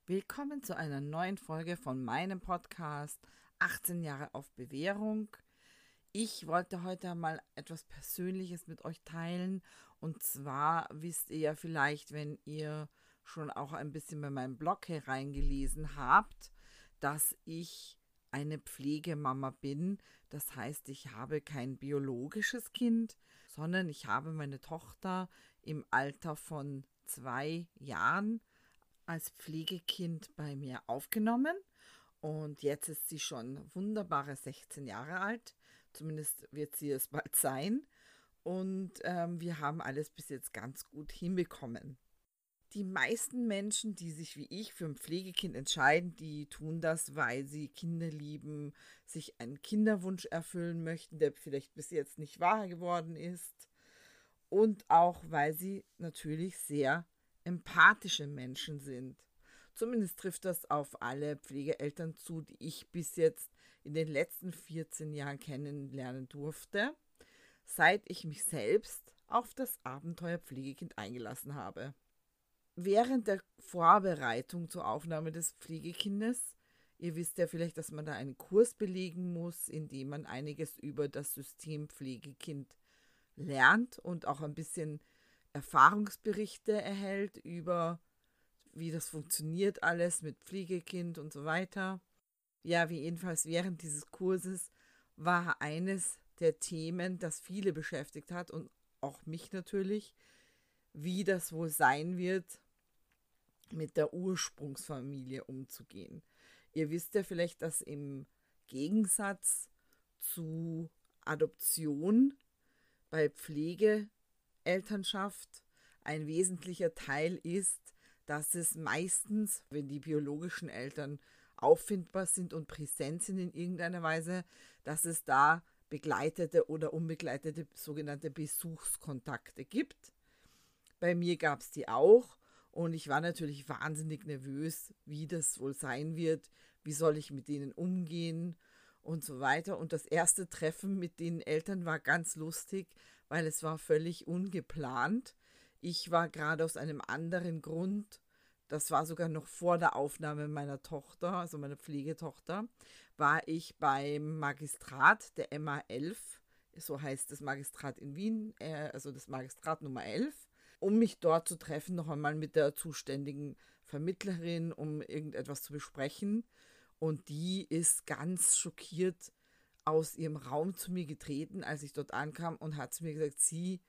Willkommen zu einer neuen Folge von meinem Podcast 18 Jahre auf Bewährung. Ich wollte heute mal etwas Persönliches mit euch teilen. Und zwar wisst ihr ja vielleicht, wenn ihr schon auch ein bisschen bei meinem Blog hereingelesen habt, dass ich eine Pflegemama bin. Das heißt, ich habe kein biologisches Kind, sondern ich habe meine Tochter im Alter von 2 Jahren als Pflegekind bei mir aufgenommen und jetzt ist sie schon wunderbare 16 Jahre alt. Zumindest wird sie es bald sein. Und wir haben alles bis jetzt ganz gut hinbekommen. Die meisten Menschen, die sich wie ich für ein Pflegekind entscheiden, die tun das, weil sie Kinder lieben, sich einen Kinderwunsch erfüllen möchten, der vielleicht bis jetzt nicht wahr geworden ist. Und auch, weil sie natürlich sehr empathische Menschen sind. Zumindest trifft das auf alle Pflegeeltern zu, die ich bis jetzt in den letzten 14 Jahren kennenlernen durfte, seit ich mich selbst auf das Abenteuer Pflegekind eingelassen habe. Während der Vorbereitung zur Aufnahme des Pflegekindes, ihr wisst ja vielleicht, dass man da einen Kurs belegen muss, in dem man einiges über das System Pflegekind lernt und auch ein bisschen Erfahrungsberichte erhält über, wie das funktioniert alles mit Pflegekind und so weiter. Ja, wie jedenfalls während dieses Kurses war eines der Themen, das viele beschäftigt hat und auch mich natürlich, wie das wohl sein wird, mit der Ursprungsfamilie umzugehen. Ihr wisst ja vielleicht, dass im Gegensatz zu Adoption bei Pflegeelternschaft ein wesentlicher Teil ist, dass es meistens, wenn die biologischen Eltern auffindbar sind und präsent sind in irgendeiner Weise, dass es da begleitete oder unbegleitete sogenannte Besuchskontakte gibt. Bei mir gab es die auch und ich war natürlich wahnsinnig nervös, wie das wohl sein wird, wie soll ich mit denen umgehen und so weiter. Und das erste Treffen mit den Eltern war ganz lustig, weil es war völlig ungeplant. Ich war gerade aus einem anderen Grund, das war sogar noch vor der Aufnahme meiner Tochter, also meiner Pflegetochter, war ich beim Magistrat der MA11, so heißt das Magistrat in Wien, also das Magistrat Nummer 11, um mich dort zu treffen, noch einmal mit der zuständigen Vermittlerin, um irgendetwas zu besprechen. Und die ist ganz schockiert aus ihrem Raum zu mir getreten, als ich dort ankam und hat zu mir gesagt, sie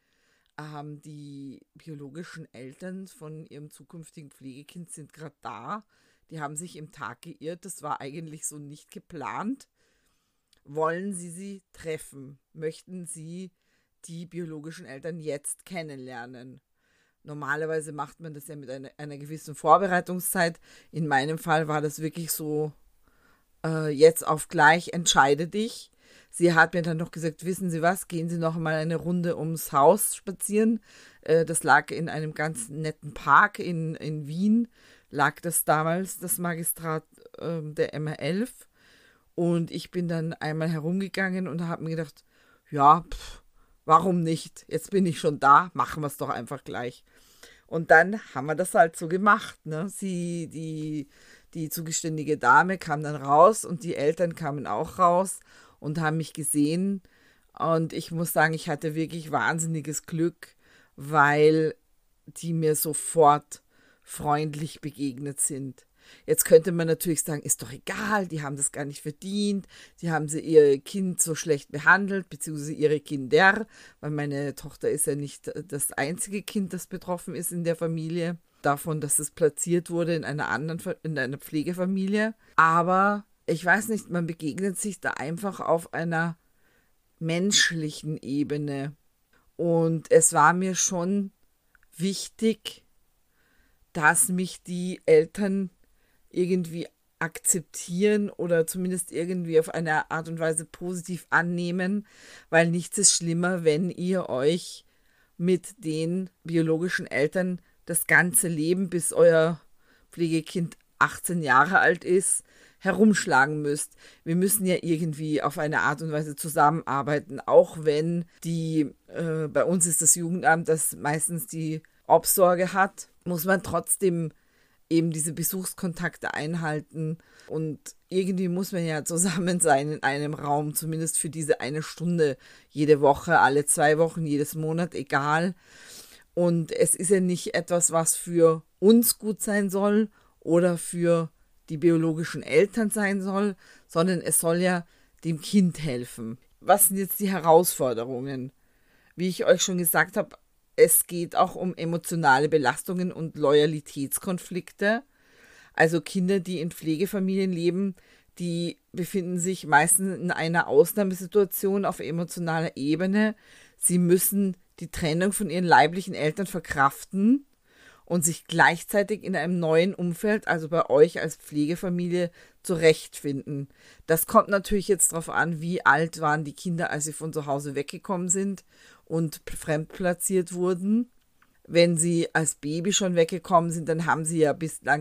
die biologischen Eltern von ihrem zukünftigen Pflegekind sind gerade da. Die haben sich im Tag geirrt. Das war eigentlich so nicht geplant. Wollen Sie sie treffen? Möchten Sie die biologischen Eltern jetzt kennenlernen? Normalerweise macht man das ja mit einer gewissen Vorbereitungszeit. In meinem Fall war das wirklich so, jetzt auf gleich, entscheide dich. Sie hat mir dann noch gesagt, wissen Sie was, gehen Sie noch mal eine Runde ums Haus spazieren. Das lag in einem ganz netten Park in Wien, lag das damals, das Magistrat der MA11. Und ich bin dann einmal herumgegangen und habe mir gedacht, ja, warum nicht? Jetzt bin ich schon da, machen wir es doch einfach gleich. Und dann haben wir das halt so gemacht. Ne? Die zugeständige Dame kam dann raus und die Eltern kamen auch raus und haben mich gesehen. Und ich muss sagen, ich hatte wirklich wahnsinniges Glück, weil die mir sofort freundlich begegnet sind. Jetzt könnte man natürlich sagen, ist doch egal, die haben das gar nicht verdient, die haben sie ihr Kind so schlecht behandelt, beziehungsweise ihre Kinder, weil meine Tochter ist ja nicht das einzige Kind, das betroffen ist in der Familie, davon, dass es platziert wurde in einer Pflegefamilie. Aber ich weiß nicht, man begegnet sich da einfach auf einer menschlichen Ebene. Und es war mir schon wichtig, dass mich die Eltern irgendwie akzeptieren oder zumindest irgendwie auf eine Art und Weise positiv annehmen, weil nichts ist schlimmer, wenn ihr euch mit den biologischen Eltern das ganze Leben, bis euer Pflegekind 18 Jahre alt ist, herumschlagen müsst. Wir müssen ja irgendwie auf eine Art und Weise zusammenarbeiten, auch wenn bei uns ist das Jugendamt, das meistens die Obsorge hat, muss man trotzdem eben diese Besuchskontakte einhalten. Und irgendwie muss man ja zusammen sein in einem Raum, zumindest für diese eine Stunde jede Woche, alle 2 Wochen, jedes Monat, egal. Und es ist ja nicht etwas, was für uns gut sein soll oder für die biologischen Eltern sein soll, sondern es soll ja dem Kind helfen. Was sind jetzt die Herausforderungen? Wie ich euch schon gesagt habe, es geht auch um emotionale Belastungen und Loyalitätskonflikte. Also Kinder, die in Pflegefamilien leben, die befinden sich meistens in einer Ausnahmesituation auf emotionaler Ebene. Sie müssen die Trennung von ihren leiblichen Eltern verkraften und sich gleichzeitig in einem neuen Umfeld, also bei euch als Pflegefamilie, zurechtfinden. Das kommt natürlich jetzt darauf an, wie alt waren die Kinder, als sie von zu Hause weggekommen sind und fremdplatziert wurden. Wenn sie als Baby schon weggekommen sind, dann haben sie ja bislang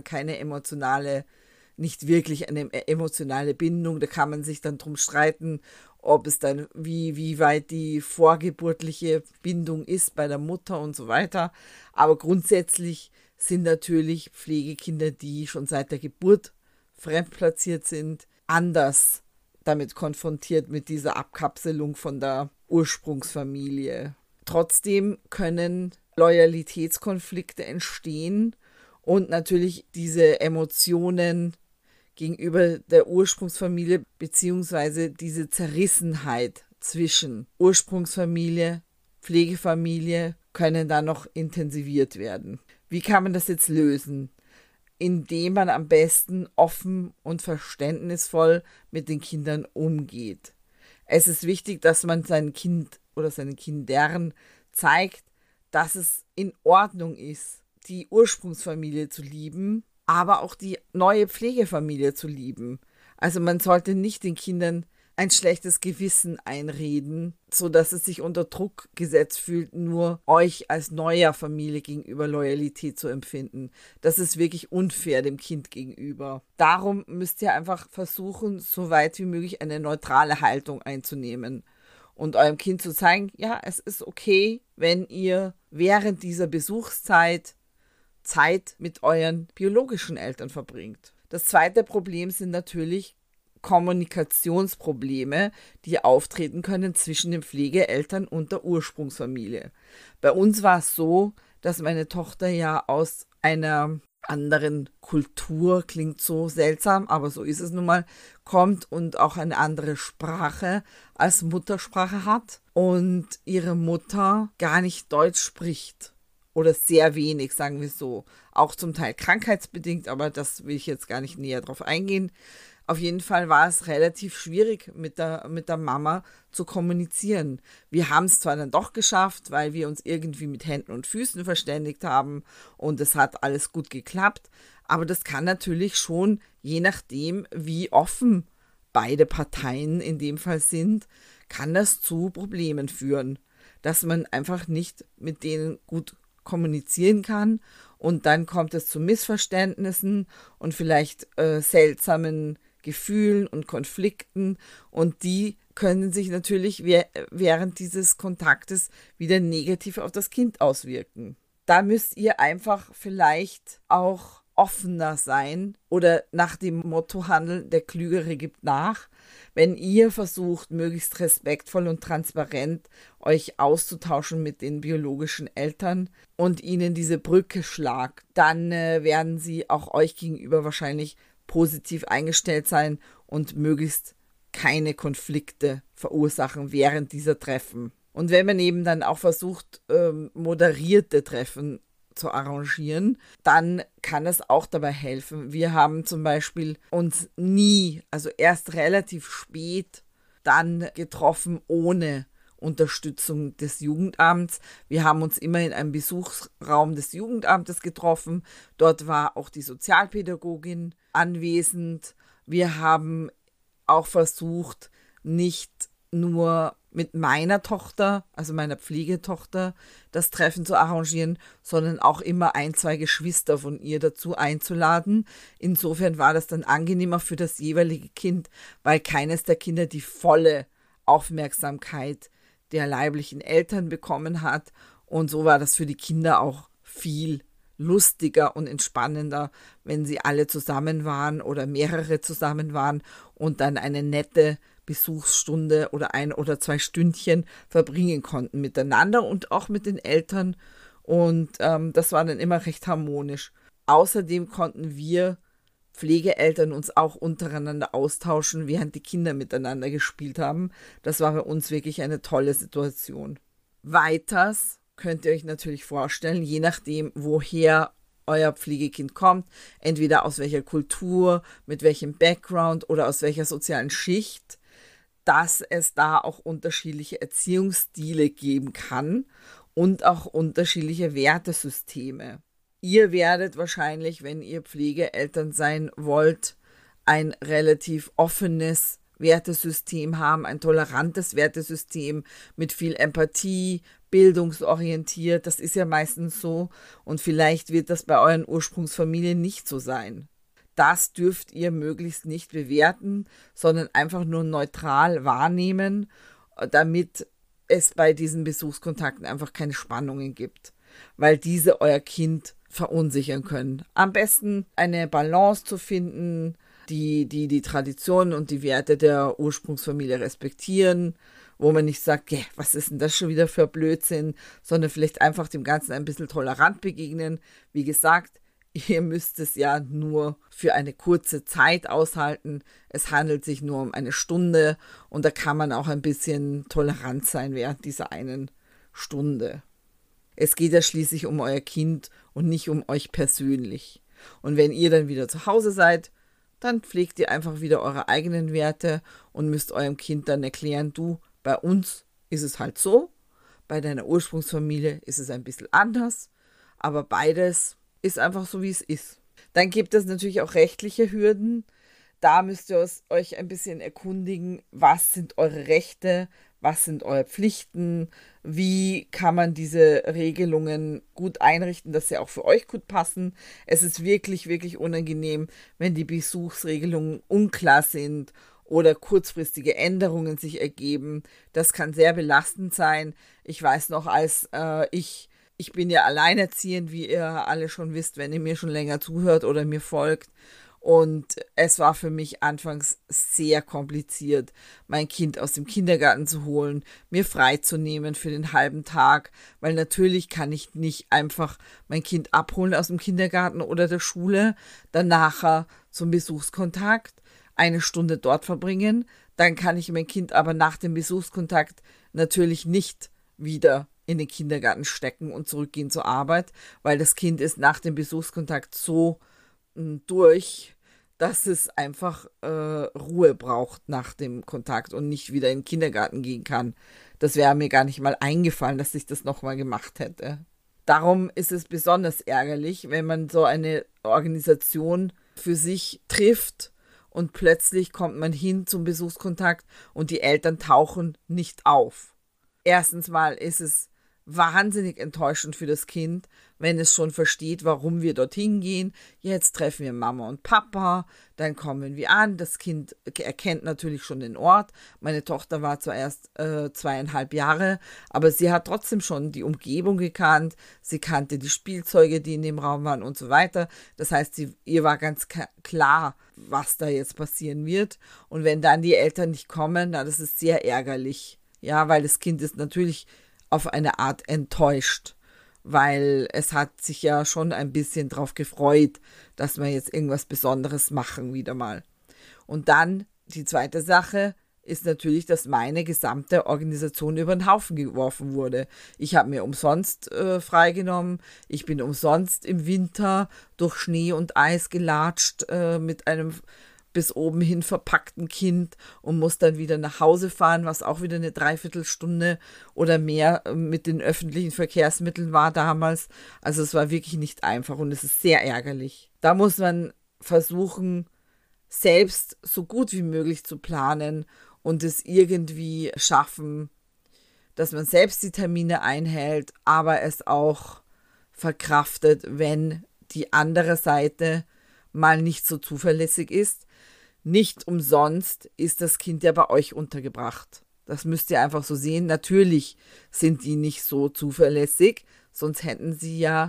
nicht wirklich eine emotionale Bindung. Da kann man sich dann drum streiten, ob es dann, wie weit die vorgeburtliche Bindung ist bei der Mutter und so weiter. Aber grundsätzlich sind natürlich Pflegekinder, die schon seit der Geburt fremdplatziert sind, anders damit konfrontiert mit dieser Abkapselung von der Ursprungsfamilie. Trotzdem können Loyalitätskonflikte entstehen und natürlich diese Emotionen gegenüber der Ursprungsfamilie beziehungsweise diese Zerrissenheit zwischen Ursprungsfamilie, Pflegefamilie können dann noch intensiviert werden. Wie kann man das jetzt lösen? Indem man am besten offen und verständnisvoll mit den Kindern umgeht. Es ist wichtig, dass man seinem Kind oder seinen Kindern zeigt, dass es in Ordnung ist, die Ursprungsfamilie zu lieben, aber auch die neue Pflegefamilie zu lieben. Also man sollte nicht den Kindern ein schlechtes Gewissen einreden, sodass es sich unter Druck gesetzt fühlt, nur euch als neuer Familie gegenüber Loyalität zu empfinden. Das ist wirklich unfair dem Kind gegenüber. Darum müsst ihr einfach versuchen, so weit wie möglich eine neutrale Haltung einzunehmen und eurem Kind zu zeigen, ja, es ist okay, wenn ihr während dieser Besuchszeit Zeit mit euren biologischen Eltern verbringt. Das zweite Problem sind natürlich Kommunikationsprobleme, die auftreten können zwischen den Pflegeeltern und der Ursprungsfamilie. Bei uns war es so, dass meine Tochter ja aus einer anderen Kultur, klingt so seltsam, aber so ist es nun mal, kommt und auch eine andere Sprache als Muttersprache hat und ihre Mutter gar nicht Deutsch spricht. Oder sehr wenig, sagen wir so. Auch zum Teil krankheitsbedingt, aber das will ich jetzt gar nicht näher drauf eingehen. Auf jeden Fall war es relativ schwierig, mit der Mama zu kommunizieren. Wir haben es zwar dann doch geschafft, weil wir uns irgendwie mit Händen und Füßen verständigt haben und es hat alles gut geklappt, aber das kann natürlich schon, je nachdem, wie offen beide Parteien in dem Fall sind, kann das zu Problemen führen, dass man einfach nicht mit denen gut kommunizieren kann und dann kommt es zu Missverständnissen und vielleicht seltsamen Gefühlen und Konflikten und die können sich natürlich während dieses Kontaktes wieder negativ auf das Kind auswirken. Da müsst ihr einfach vielleicht auch offener sein oder nach dem Motto handeln, der Klügere gibt nach. Wenn ihr versucht, möglichst respektvoll und transparent euch auszutauschen mit den biologischen Eltern und ihnen diese Brücke schlagt, dann werden sie auch euch gegenüber wahrscheinlich positiv eingestellt sein und möglichst keine Konflikte verursachen während dieser Treffen. Und wenn man eben dann auch versucht, moderierte Treffen zu arrangieren, dann kann es auch dabei helfen. Wir haben zum Beispiel uns nie, also erst relativ spät, dann getroffen ohne Unterstützung des Jugendamts. Wir haben uns immer in einem Besuchsraum des Jugendamtes getroffen. Dort war auch die Sozialpädagogin anwesend. Wir haben auch versucht, nicht nur mit meiner Tochter, also meiner Pflegetochter, das Treffen zu arrangieren, sondern auch immer 1, 2 Geschwister von ihr dazu einzuladen. Insofern war das dann angenehmer für das jeweilige Kind, weil keines der Kinder die volle Aufmerksamkeit der leiblichen Eltern bekommen hat. Und so war das für die Kinder auch viel lustiger und entspannender, wenn sie alle zusammen waren oder mehrere zusammen waren und dann eine nette Besuchsstunde oder 1 oder 2 Stündchen verbringen konnten miteinander und auch mit den Eltern. Und das war dann immer recht harmonisch. Außerdem konnten wir Pflegeeltern uns auch untereinander austauschen, während die Kinder miteinander gespielt haben. Das war bei uns wirklich eine tolle Situation. Weiters könnt ihr euch natürlich vorstellen, je nachdem, woher euer Pflegekind kommt, entweder aus welcher Kultur, mit welchem Background oder aus welcher sozialen Schicht, dass es da auch unterschiedliche Erziehungsstile geben kann und auch unterschiedliche Wertesysteme. Ihr werdet wahrscheinlich, wenn ihr Pflegeeltern sein wollt, ein relativ offenes Wertesystem haben, ein tolerantes Wertesystem mit viel Empathie, bildungsorientiert. Das ist ja meistens so und vielleicht wird das bei euren Ursprungsfamilien nicht so sein. Das dürft ihr möglichst nicht bewerten, sondern einfach nur neutral wahrnehmen, damit es bei diesen Besuchskontakten einfach keine Spannungen gibt, weil diese euer Kind verunsichern können. Am besten eine Balance zu finden, die Traditionen und die Werte der Ursprungsfamilie respektieren, wo man nicht sagt, was ist denn das schon wieder für Blödsinn, sondern vielleicht einfach dem Ganzen ein bisschen tolerant begegnen. Wie gesagt, ihr müsst es ja nur für eine kurze Zeit aushalten. Es handelt sich nur um eine Stunde und da kann man auch ein bisschen tolerant sein während dieser einen Stunde. Es geht ja schließlich um euer Kind und nicht um euch persönlich. Und wenn ihr dann wieder zu Hause seid, dann pflegt ihr einfach wieder eure eigenen Werte und müsst eurem Kind dann erklären, du, bei uns ist es halt so, bei deiner Ursprungsfamilie ist es ein bisschen anders, aber beides ist einfach so, wie es ist. Dann gibt es natürlich auch rechtliche Hürden. Da müsst ihr euch ein bisschen erkundigen, was sind eure Rechte, was sind eure Pflichten, wie kann man diese Regelungen gut einrichten, dass sie auch für euch gut passen. Es ist wirklich, wirklich unangenehm, wenn die Besuchsregelungen unklar sind oder kurzfristige Änderungen sich ergeben. Das kann sehr belastend sein. Ich weiß noch, als ich bin ja alleinerziehend, wie ihr alle schon wisst, wenn ihr mir schon länger zuhört oder mir folgt. Und es war für mich anfangs sehr kompliziert, mein Kind aus dem Kindergarten zu holen, mir freizunehmen für den halben Tag, weil natürlich kann ich nicht einfach mein Kind abholen aus dem Kindergarten oder der Schule, dann nachher zum Besuchskontakt, 1 Stunde dort verbringen, dann kann ich mein Kind aber nach dem Besuchskontakt natürlich nicht wieder in den Kindergarten stecken und zurückgehen zur Arbeit, weil das Kind ist nach dem Besuchskontakt so durch, dass es einfach Ruhe braucht nach dem Kontakt und nicht wieder in den Kindergarten gehen kann. Das wäre mir gar nicht mal eingefallen, dass ich das nochmal gemacht hätte. Darum ist es besonders ärgerlich, wenn man so eine Organisation für sich trifft und plötzlich kommt man hin zum Besuchskontakt und die Eltern tauchen nicht auf. Erstens mal ist es wahnsinnig enttäuschend für das Kind, wenn es schon versteht, warum wir dorthin gehen. Jetzt treffen wir Mama und Papa, dann kommen wir an. Das Kind erkennt natürlich schon den Ort. Meine Tochter war zwar erst 2,5 Jahre, aber sie hat trotzdem schon die Umgebung gekannt. Sie kannte die Spielzeuge, die in dem Raum waren und so weiter. Das heißt, ihr war ganz klar, was da jetzt passieren wird. Und wenn dann die Eltern nicht kommen, na, das ist sehr ärgerlich. Ja, weil das Kind ist natürlich auf eine Art enttäuscht, weil es hat sich ja schon ein bisschen drauf gefreut, dass wir jetzt irgendwas Besonderes machen wieder mal. Und dann die zweite Sache ist natürlich, dass meine gesamte Organisation über den Haufen geworfen wurde. Ich habe mir umsonst freigenommen, ich bin umsonst im Winter durch Schnee und Eis gelatscht mit einem bis oben hin verpackten Kind und muss dann wieder nach Hause fahren, was auch wieder eine Dreiviertelstunde oder mehr mit den öffentlichen Verkehrsmitteln war damals. Also es war wirklich nicht einfach und es ist sehr ärgerlich. Da muss man versuchen, selbst so gut wie möglich zu planen und es irgendwie schaffen, dass man selbst die Termine einhält, aber es auch verkraftet, wenn die andere Seite mal nicht so zuverlässig ist. Nicht umsonst ist das Kind ja bei euch untergebracht. Das müsst ihr einfach so sehen. Natürlich sind die nicht so zuverlässig, sonst hätten sie ja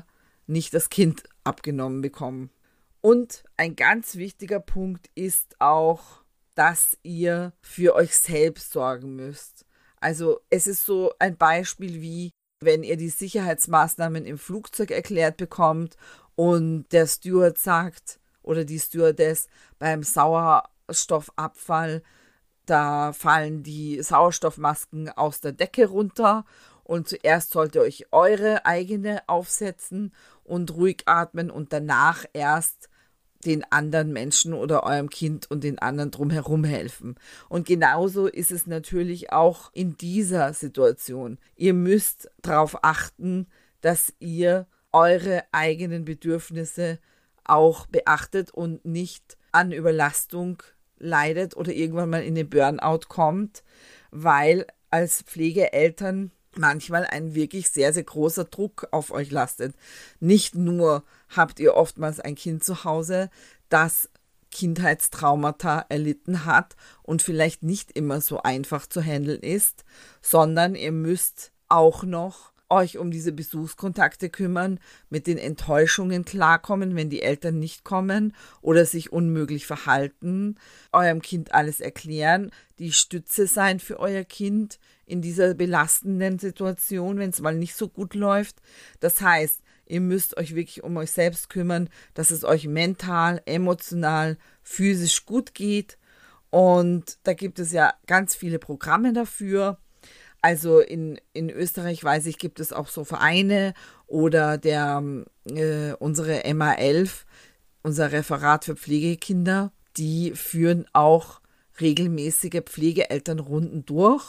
nicht das Kind abgenommen bekommen. Und ein ganz wichtiger Punkt ist auch, dass ihr für euch selbst sorgen müsst. Also es ist so ein Beispiel wie, wenn ihr die Sicherheitsmaßnahmen im Flugzeug erklärt bekommt und der Steward sagt oder die Stewardess, beim Sauerstoffabfall, da fallen die Sauerstoffmasken aus der Decke runter und zuerst sollt ihr euch eure eigene aufsetzen und ruhig atmen und danach erst den anderen Menschen oder eurem Kind und den anderen drumherum helfen. Und genauso ist es natürlich auch in dieser Situation. Ihr müsst darauf achten, dass ihr eure eigenen Bedürfnisse auch beachtet und nicht an Überlastung leidet oder irgendwann mal in den Burnout kommt, weil als Pflegeeltern manchmal ein wirklich sehr, sehr großer Druck auf euch lastet. Nicht nur habt ihr oftmals ein Kind zu Hause, das Kindheitstraumata erlitten hat und vielleicht nicht immer so einfach zu handeln ist, sondern ihr müsst auch noch euch um diese Besuchskontakte kümmern, mit den Enttäuschungen klarkommen, wenn die Eltern nicht kommen oder sich unmöglich verhalten, eurem Kind alles erklären, die Stütze sein für euer Kind in dieser belastenden Situation, wenn es mal nicht so gut läuft. Das heißt, ihr müsst euch wirklich um euch selbst kümmern, dass es euch mental, emotional, physisch gut geht. Und da gibt es ja ganz viele Programme dafür. Also in Österreich, weiß ich, gibt es auch so Vereine oder unsere MA11, unser Referat für Pflegekinder, die führen auch regelmäßige Pflegeelternrunden durch.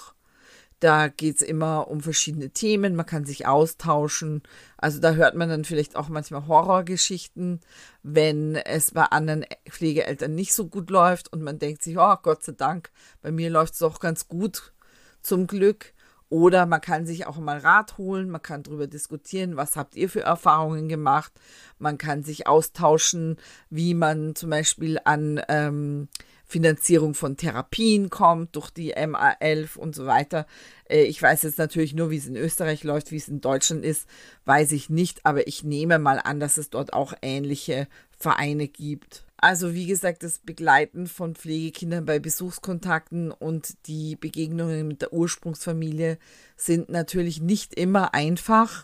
Da geht es immer um verschiedene Themen, man kann sich austauschen. Also da hört man dann vielleicht auch manchmal Horrorgeschichten, wenn es bei anderen Pflegeeltern nicht so gut läuft und man denkt sich, oh Gott sei Dank, bei mir läuft es doch ganz gut, zum Glück. Oder man kann sich auch mal Rat holen, man kann darüber diskutieren, was habt ihr für Erfahrungen gemacht. Man kann sich austauschen, wie man zum Beispiel an Finanzierung von Therapien kommt durch die MA11 und so weiter. Ich weiß jetzt natürlich nur, wie es in Österreich läuft, wie es in Deutschland ist, weiß ich nicht, aber ich nehme mal an, dass es dort auch ähnliche Vereine gibt. Also wie gesagt, das Begleiten von Pflegekindern bei Besuchskontakten und die Begegnungen mit der Ursprungsfamilie sind natürlich nicht immer einfach.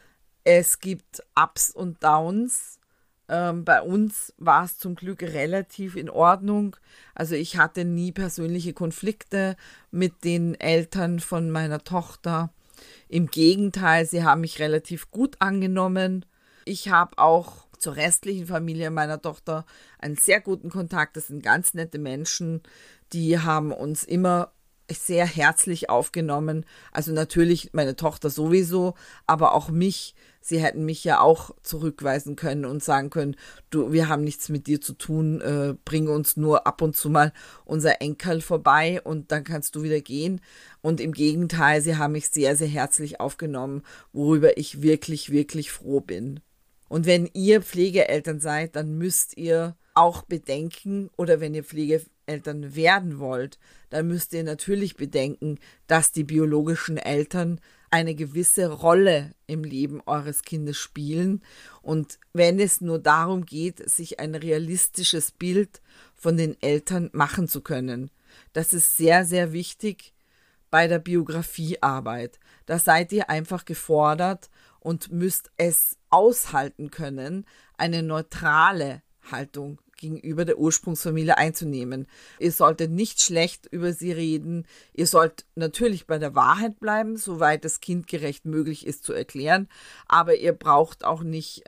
Es gibt Ups und Downs. Bei uns war es zum Glück relativ in Ordnung. Also ich hatte nie persönliche Konflikte mit den Eltern von meiner Tochter. Im Gegenteil, sie haben mich relativ gut angenommen. Ich habe auch zur restlichen Familie meiner Tochter einen sehr guten Kontakt. Das sind ganz nette Menschen, die haben uns immer sehr herzlich aufgenommen. Also natürlich meine Tochter sowieso, aber auch mich. Sie hätten mich ja auch zurückweisen können und sagen können, du, wir haben nichts mit dir zu tun, bring uns nur ab und zu mal unser Enkel vorbei und dann kannst du wieder gehen. Und im Gegenteil, sie haben mich sehr, sehr herzlich aufgenommen, worüber ich wirklich, wirklich froh bin. Und wenn ihr Pflegeeltern seid, dann müsst ihr auch bedenken, oder wenn ihr Pflegeeltern werden wollt, dann müsst ihr natürlich bedenken, dass die biologischen Eltern eine gewisse Rolle im Leben eures Kindes spielen. Und wenn es nur darum geht, sich ein realistisches Bild von den Eltern machen zu können, das ist sehr, sehr wichtig bei der Biografiearbeit. Da seid ihr einfach gefordert und müsst es aushalten können, eine neutrale Haltung gegenüber der Ursprungsfamilie einzunehmen. Ihr solltet nicht schlecht über sie reden. Ihr sollt natürlich bei der Wahrheit bleiben, soweit es kindgerecht möglich ist zu erklären. Aber ihr braucht auch nicht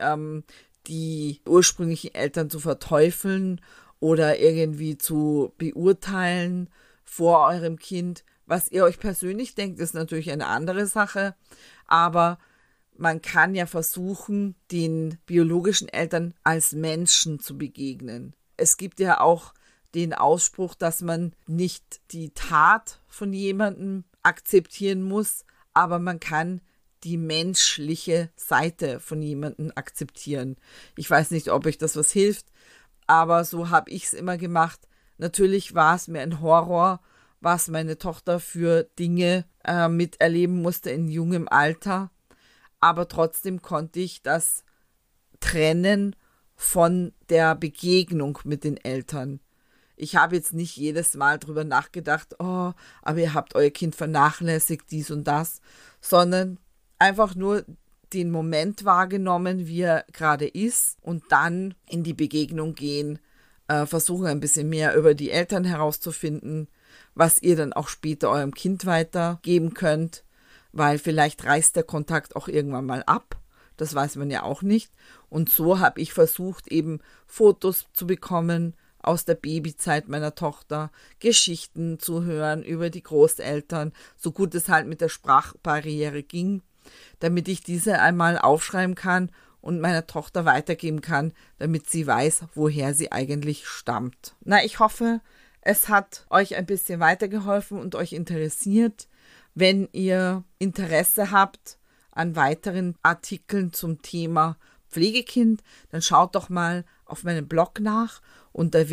die ursprünglichen Eltern zu verteufeln oder irgendwie zu beurteilen vor eurem Kind. Was ihr euch persönlich denkt, ist natürlich eine andere Sache. Aber man kann ja versuchen, den biologischen Eltern als Menschen zu begegnen. Es gibt ja auch den Ausspruch, dass man nicht die Tat von jemandem akzeptieren muss, aber man kann die menschliche Seite von jemandem akzeptieren. Ich weiß nicht, ob euch das was hilft, aber so habe ich es immer gemacht. Natürlich war es mir ein Horror, was meine Tochter für Dinge miterleben musste in jungem Alter. Aber trotzdem konnte ich das trennen von der Begegnung mit den Eltern. Ich habe jetzt nicht jedes Mal drüber nachgedacht, oh, aber ihr habt euer Kind vernachlässigt, dies und das, sondern einfach nur den Moment wahrgenommen, wie er gerade ist und dann in die Begegnung gehen, versuchen ein bisschen mehr über die Eltern herauszufinden, was ihr dann auch später eurem Kind weitergeben könnt, weil vielleicht reißt der Kontakt auch irgendwann mal ab, das weiß man ja auch nicht. Und so habe ich versucht, eben Fotos zu bekommen aus der Babyzeit meiner Tochter, Geschichten zu hören über die Großeltern, so gut es halt mit der Sprachbarriere ging, damit ich diese einmal aufschreiben kann und meiner Tochter weitergeben kann, damit sie weiß, woher sie eigentlich stammt. Na, ich hoffe, es hat euch ein bisschen weitergeholfen und euch interessiert. Wenn ihr Interesse habt an weiteren Artikeln zum Thema Pflegekind, dann schaut doch mal auf meinem Blog nach unter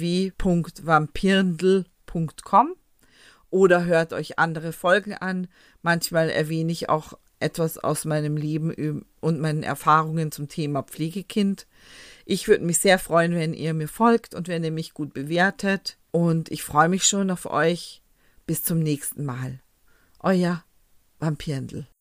www.vampirndl.com oder hört euch andere Folgen an. Manchmal erwähne ich auch etwas aus meinem Leben und meinen Erfahrungen zum Thema Pflegekind. Ich würde mich sehr freuen, wenn ihr mir folgt und wenn ihr mich gut bewertet. Und ich freue mich schon auf euch. Bis zum nächsten Mal. Euer Vampirndl.